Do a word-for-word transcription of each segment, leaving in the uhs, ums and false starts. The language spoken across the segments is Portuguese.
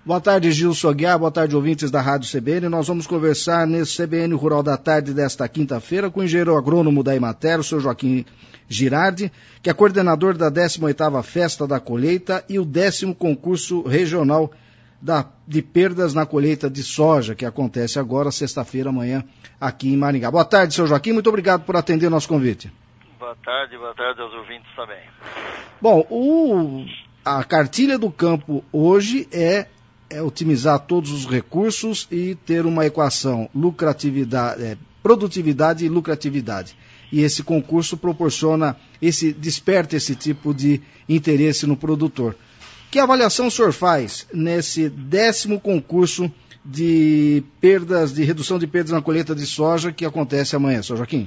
Boa tarde, Gilson Aguiar, boa tarde, ouvintes da Rádio C B N. Nós vamos conversar nesse C B N Rural da Tarde desta quinta-feira com o engenheiro agrônomo da Emater, o senhor Joaquim Girardi, que é coordenador da décima oitava Festa da Colheita e o décimo concurso regional da, de perdas na colheita de soja, que acontece agora, sexta-feira, amanhã, aqui em Maringá. Boa tarde, senhor Joaquim, muito obrigado por atender o nosso convite. Boa tarde, boa tarde aos ouvintes também. Bom, o, a cartilha do campo hoje é é otimizar todos os recursos e ter uma equação lucratividade, é, produtividade e lucratividade. E esse concurso proporciona, esse, desperta esse tipo de interesse no produtor. Que avaliação o senhor faz nesse décimo concurso de perdas, de redução de perdas na colheita de soja que acontece amanhã, senhor Joaquim?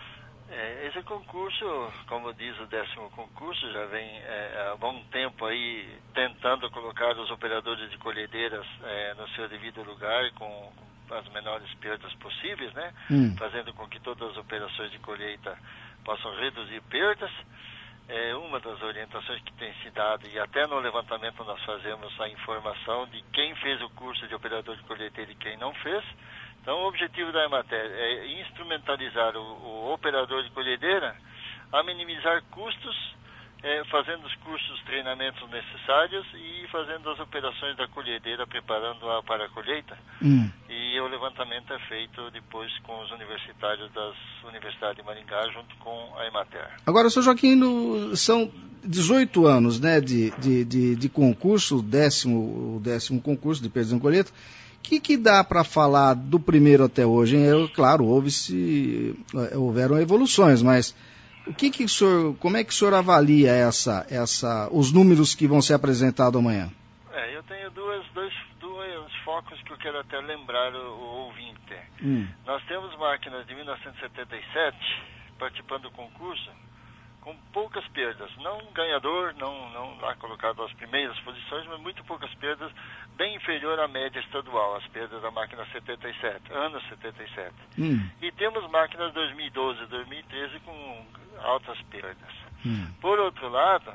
Esse concurso, como diz o décimo concurso, já vem é, há bom tempo aí tentando colocar os operadores de colhedeiras é, no seu devido lugar com, com as menores perdas possíveis, né? Hum. Fazendo com que todas as operações de colheita possam reduzir perdas. É uma das orientações que tem se dado, e até no levantamento nós fazemos a informação de quem fez o curso de operador de colhedeira e quem não fez. Então, o objetivo da Emater é instrumentalizar o, o operador de colhedeira a minimizar custos, é, fazendo os cursos, treinamentos necessários e fazendo as operações da colhedeira, preparando-a para a colheita. Hum. E o levantamento é feito depois com os universitários das Universidades de Maringá, junto com a Emater. Agora, senhor Joaquim, no, são dezoito anos, né, de, de, de, de concurso, o décimo, o décimo concurso de perdas na colheita. O que, que dá para falar do primeiro até hoje? Hein? Eu, claro, houve-se, houveram evoluções, mas o que que o senhor, como é que o senhor avalia essa, essa, os números que vão ser apresentados amanhã? É, eu tenho duas, dois, dois focos que eu quero até lembrar o, o ouvinte. Hum. Nós temos máquinas de mil novecentos e setenta e sete participando do concurso com poucas perdas, não ganhador, não, não lá colocado as primeiras posições, mas muito poucas perdas, bem inferior à média estadual, as perdas da máquina setenta e sete, anos setenta e sete. Hum. E temos máquinas dois mil e doze, dois mil e treze com altas perdas. Hum. Por outro lado,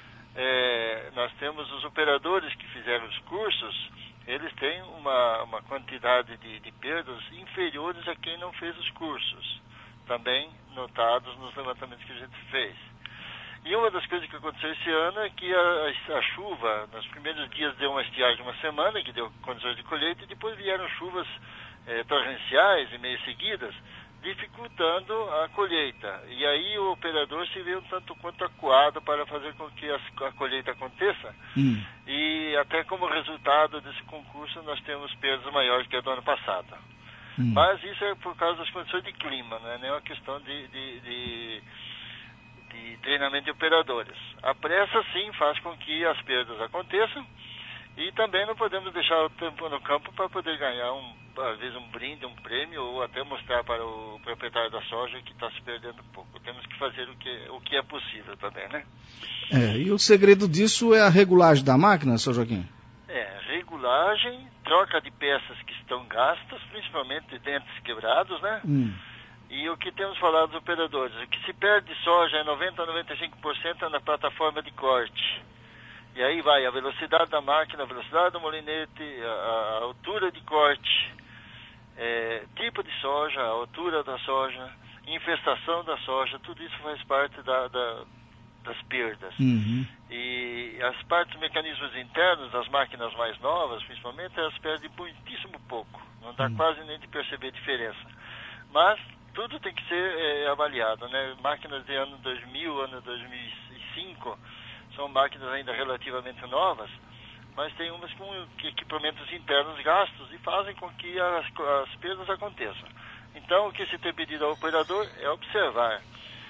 é, nós temos os operadores que fizeram os cursos, eles têm uma, uma quantidade de, de perdas inferiores a quem não fez os cursos, também notados nos levantamentos que a gente fez. E uma das coisas que aconteceu esse ano é que a, a, a chuva, nos primeiros dias deu uma estiagem de uma semana, que deu condições de colheita, e depois vieram chuvas eh, torrenciais e meio seguidas, dificultando a colheita. E aí o operador se vê um tanto quanto acuado para fazer com que a, a colheita aconteça. Hum. E até como resultado desse concurso nós temos perdas maiores que a do ano passado. Hum. Mas isso é por causa das condições de clima, não é nem uma questão de, de, de, de treinamento de operadores. A pressa, sim, faz com que as perdas aconteçam e também não podemos deixar o tempo no campo para poder ganhar, um, às vezes, um brinde, um prêmio ou até mostrar para o proprietário da soja que está se perdendo pouco. Temos que fazer o que, o que é possível também, né? É, e o segredo disso é a regulagem da máquina, senhor Joaquim? É, regulagem, troca de peças que estão gastas, principalmente dentes quebrados, né? Hum. E o que temos falado dos operadores, o que se perde de soja é noventa a noventa e cinco por cento na plataforma de corte. E aí vai a velocidade da máquina, a velocidade do molinete, a, a altura de corte, é, tipo de soja, a altura da soja, infestação da soja, tudo isso faz parte da, da, das perdas. Uhum. E as partes, mecanismos internos das máquinas mais novas, principalmente, elas perdem muitíssimo pouco. Não dá uhum. quase nem de perceber diferença. Mas tudo tem que ser é, avaliado, né? Máquinas de ano dois mil, ano dois mil e cinco, são máquinas ainda relativamente novas, mas tem umas com equipamentos internos gastos e fazem com que as, as perdas aconteçam. Então, o que se tem pedido ao operador é observar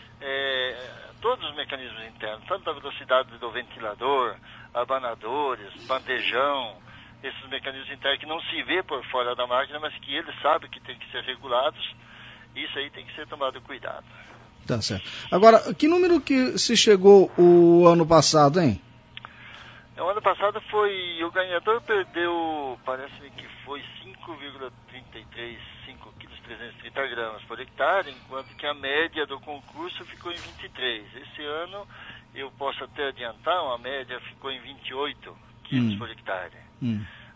é, todos os mecanismos internos, tanto a velocidade do ventilador, abanadores, bandejão, esses mecanismos internos que não se vê por fora da máquina, mas que ele sabe que tem que ser regulados. Isso aí tem que ser tomado cuidado. Tá certo. Agora, que número que se chegou o ano passado, hein? O ano passado foi, o ganhador perdeu, parece-me que foi cinco vírgula trinta e três, cinco quilos trezentos e trinta gramas por hectare, enquanto que a média do concurso ficou em vinte e três. Esse ano, eu posso até adiantar, a média ficou em vinte e oito quilos hum. por hectare. Hum.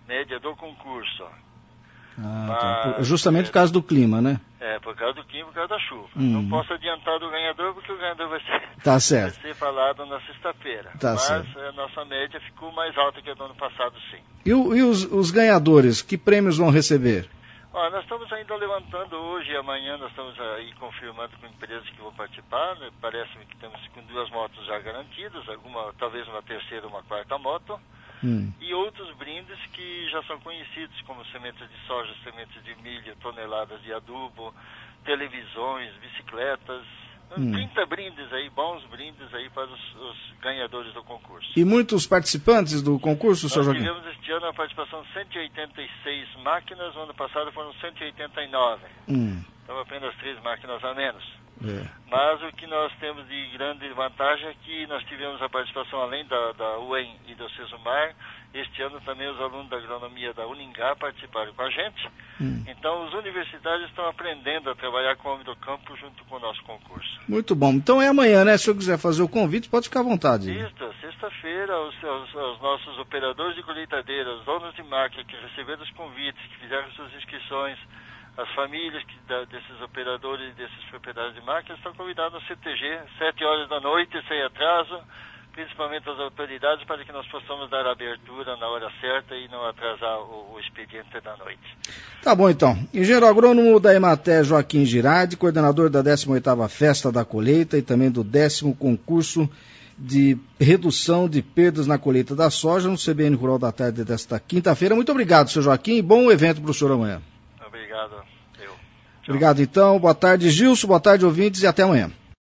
média do concurso. Ah, Mas, tá. Justamente é, por causa do clima, né? É, por causa do clima, por causa da chuva. Hum. Não posso adiantar do ganhador, porque o ganhador vai ser, tá certo. vai ser falado na sexta-feira. Tá Mas certo. a nossa média ficou mais alta que a do ano passado, sim. E, o, e os, os ganhadores, que prêmios vão receber? Ó, nós estamos ainda levantando hoje e amanhã, nós estamos aí confirmando com empresas que vão participar, né? Parece-me que temos com duas motos já garantidas, alguma, talvez uma terceira ou uma quarta moto, hum. e outros brindes que já são conhecidos, como sementes de soja, sementes de milho, toneladas de adubo, televisões, bicicletas, hum. trinta brindes aí, bons brindes aí para os, os ganhadores do concurso. E muitos participantes do concurso, senhor Joaquim? Nós tivemos este ano a participação de cento e oitenta e seis máquinas, no ano passado foram cento e oitenta e nove. Hum. Então apenas três máquinas a menos. É. Mas o que nós temos de grande vantagem é que nós tivemos a participação, além da, da U E M e do Sesumar, este ano também os alunos da agronomia da Uningá participaram com a gente. Hum. Então os universitários estão aprendendo a trabalhar com o homem do campo junto com o nosso concurso. Muito bom. Então é amanhã, né? Se eu quiser fazer o convite, pode ficar à vontade. Isso, sexta-feira, os, os, os nossos operadores de colheitadeira, os donos de máquina que receberam os convites, que fizeram suas inscrições, as famílias que, da, desses operadores e desses proprietários de máquinas estão convidados ao C T G, sete horas da noite, sem atraso, principalmente as autoridades, para que nós possamos dar abertura na hora certa e não atrasar o, o expediente da noite. Tá bom, então. Engenheiro agrônomo da Emater, Joaquim Girardi, coordenador da décima oitava Festa da Colheita e também do décimo concurso de redução de perdas na colheita da soja no C B N Rural da Tarde desta quinta-feira. Muito obrigado, senhor Joaquim, e bom evento para o senhor amanhã. Obrigado. Eu. Obrigado, então. Boa tarde, Gilson. Boa tarde, ouvintes, e até amanhã.